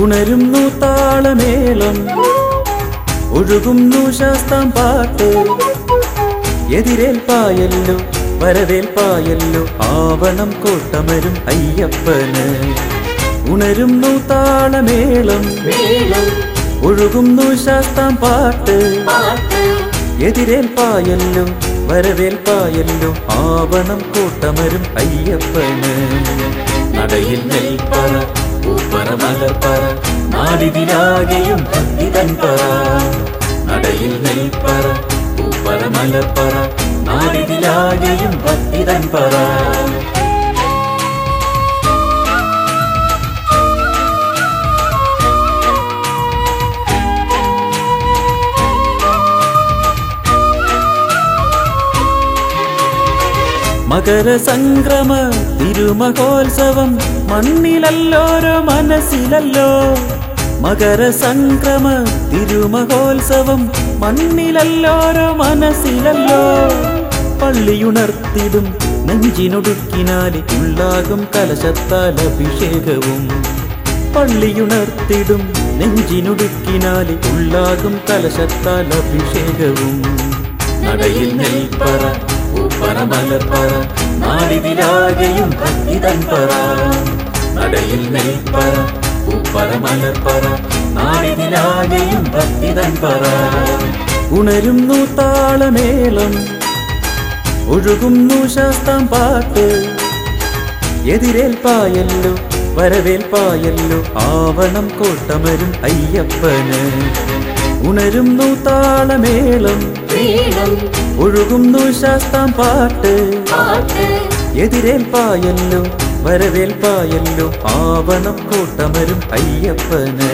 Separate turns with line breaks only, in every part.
ഉണരുന്നു താളമേളം, ഒഴുകുന്നു ശാസ്താം പാട്ട്. എതിരേൽപ്പായല്ലോ വരവേൽപ്പായല്ലോ ആവണം കോട്ടമരും അയ്യപ്പന്. ഉണരുന്നു താളമേളം, ഒഴുകുന്നു ശാസ്താം പാട്ട്. എതിരേൽപ്പായല്ലോ വരവേൽപ്പായല്ലോ ആവണം കോട്ടമരും അയ്യപ്പന്. നടയിൽ നെൽപ്പറ പൂപ്പറ മലർപ്പറ നാടിതിലാകെയും ഭക്തിതൻ പറ. നടയിൽ നെൽപ്പറ പൂപ്പറ മലർപ്പറ നാടിതിലാകെയും ഭക്തിതൻ പറ. മകരസംക്രമ തിരുമഹോത്സവം മണ്ണിലല്ലോരോ മനസ്സിലല്ലോ. മകരസംക്രമ തിരുമഹോത്സവം മണ്ണിലല്ലോരോ മനസ്സിലല്ലോ. പള്ളിയുണർത്തിടും നെഞ്ചിനൊടുക്കിനാല് ഉള്ളാകും കലശത്താൽ അഭിഷേകവും. പള്ളിയുണർത്തിടും നെഞ്ചിനൊടുക്കിനാല് ഉള്ളാകും കലശത്താൽ അഭിഷേകവും. നടയിൽ നെൽപ്പറ പൂപ്പറ മലർപ്പറ നാടിതിലാകെയും ഭക്തിതൻ പറ. നടയിൽ നെൽപ്പറ പൂപ്പറ മലർപ്പറ നാടിതിലാകെയും ഭക്തിതൻ പറ. ഉണരുന്നു താളമേളം, ഒഴുകുന്നു ശാസ്താം പാട്ട്. എതിരേൽപ്പായല്ലോ വരവേൽപ്പായല്ലോ ആവണം കോട്ടമരും അയ്യപ്പന്. ഉണരുന്നു താളമേളം, ഒഴുകുന്നു ശാസ്താം പാട്ട്. എതിരേൽപ്പായല്ലോ വരവേൽപ്പായല്ലോ ആവണം കോട്ടമരും അയ്യപ്പന്.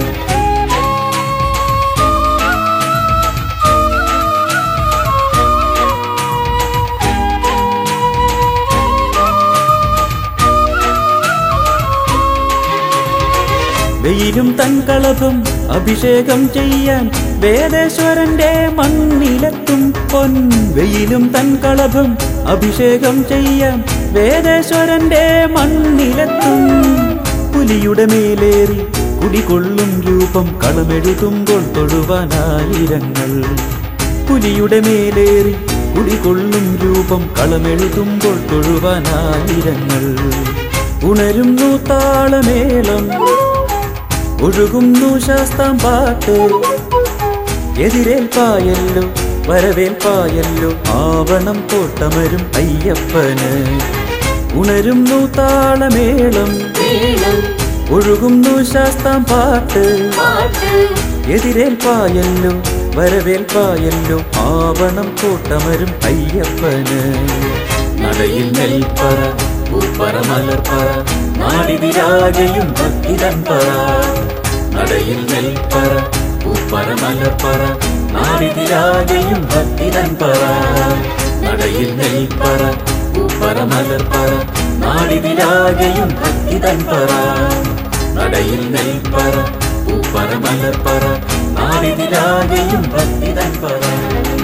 വെയിലും തൻകളഭം അഭിഷേകം ചെയ്യാൻ വേദേശ്വരന്റെ മണ്ണിലെത്തും പൊൻ. വെയിലും തൻകളഭം അഭിഷേകം ചെയ്യാൻ വേദേശ്വരന്റെ മണ്ണിലെത്തും. പുലിയുടെ മേലേറി കുടികൊള്ളും രൂപം കളമെഴുതുമ്പോൾ തൊഴുവാനായിരങ്ങൾ. പുലിയുടെ മേലേറി കുടികൊള്ളും രൂപം കളമെഴുതുമ്പോൾ തൊഴുവാനായിരങ്ങൾ. ഉണരുന്നു താളമേളം, ഒഴുകുന്നു ശാസ്താം പാട്ട്. എതിരേൽപ്പായല്ലോ വരവേൽപ്പായല്ലോ ആവണം കോട്ടമരും അയ്യപ്പന്. ഉണരുന്നു താളമേളം, ഒഴുകുന്നു ശാസ്താം പാട്ട്. എതിരേൽപ്പായല്ലോ വരവേൽപ്പായല്ലോ ആവണം കോട്ടമരും അയ്യപ്പന്. നടയിൽ നെൽപ്പറ പൂപ്പറ മലർപ്പറ നാടിതിലാകെയും ഭക്തിതൻ പറ. നടയിൽ നെൽപ്പറ പൂപ്പറ മലർപ്പറ നാടിതിലാകെയും ഭക്തിതൻ പറ. നടയിൽ നെൽപ്പറ പൂപ്പറ മലർപ്പറ നാടിതിലാകെയും ഭക്തിതൻ പറ. നടയിൽ നെൽപ്പറ പൂപ്പറ മലർപ്പറ നാടിതിലാകെയും ഭക്തിതൻ പറ.